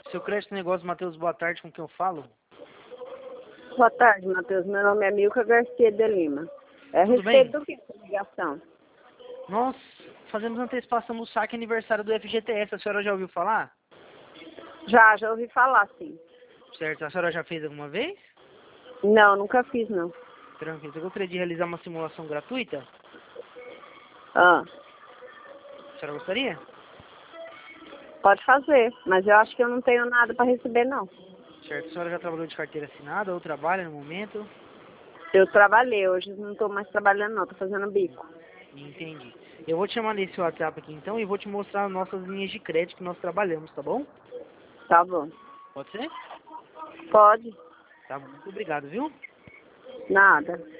Seu crédito negócio, Matheus, boa tarde, com quem eu falo? Boa tarde, Matheus. Meu nome é Milka Garcia de Lima. É a Tudo respeito bem? do que essa ligação? Nós fazemos antecipação do saque aniversário do FGTS. A senhora já ouviu falar? Já ouvi falar, sim. Certo. A senhora já fez alguma vez? Não, nunca fiz, não. Tranquilo. Você gostaria de realizar uma simulação gratuita? Ah, A senhora gostaria? pode fazer, mas eu acho que eu não tenho nada para receber, não. Certo. A senhora já trabalhou de carteira assinada ou trabalha no momento? Eu trabalhei, hoje não estou mais trabalhando, não. Estou fazendo bico. Entendi. Eu vou te chamar nesse WhatsApp aqui então e vou te mostrar as nossas linhas de crédito que nós trabalhamos, tá bom? Tá bom. Pode ser? Pode. Tá bom. Muito obrigado, viu? Nada.